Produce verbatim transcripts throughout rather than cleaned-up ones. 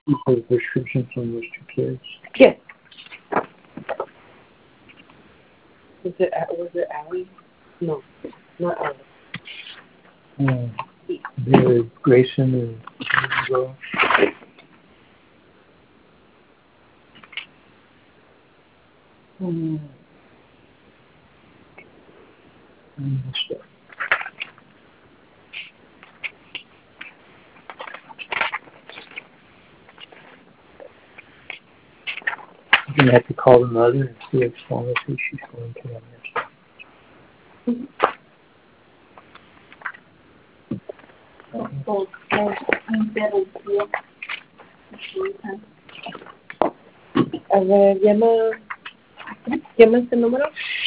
You put a prescription from those two kids? Yes. Was it, was it Allie? No, not Allie. Um, the Grayson and girl. Mm. And stuff. I'm going to have to call the mother and see if if she's going to them. A ver, llama, llama este número.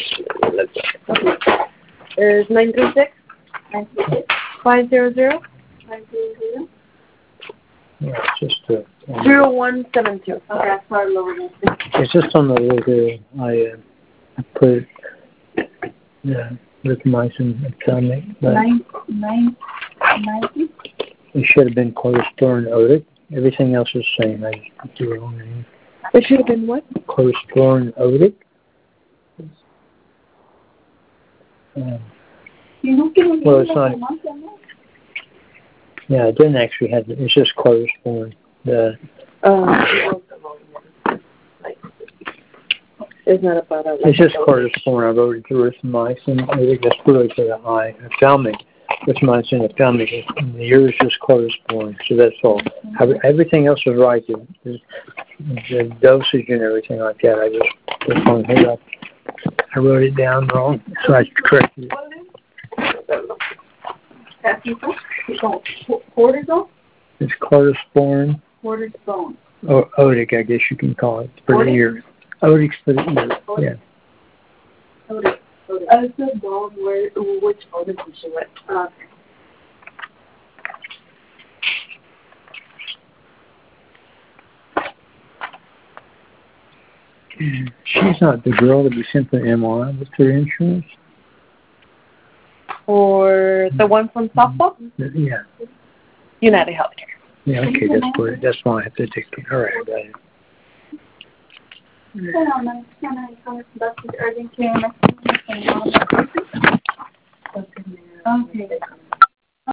Es nine three six, five zero zero, Yeah, it's just uh, zero one seven two. Okay, that's far lower. It's just on the logo. I uh, I put yeah, lithium-ion and filmic, but Nine, nine, ninety? it should have been Chlorosporin Otic. Everything else is the same. I just put the wrong name. It should have been what? Chlorosporin Otic. Um, well, it's not. Yeah, it didn't actually have. The, it's just Chlorosporin. The Uh, it's not about a. it's just Chlorosporin. I wrote it to erythromycin. I think that's really for the eye. Ophthalmic. Erythromycin, ophthalmic. And the yours is Chlorosporin. So that's all. Everything else is right. The, the, the dosage and everything like that. I just put on here. I wrote it down wrong, so I corrected it. Cortisol? It's Chlorosporin. Cortisone. Or Otic, I guess you can call it, for the ear. Otic's for the ear, yeah. Otic. Otic. I said dog, where, which Otic did you like? Uh, She's not the girl that we sent the M R I with her insurance? Or the one from softball? Yeah. United Healthcare. Yeah, okay, that's what, that's why I have to take it. All right, I got it. Okay.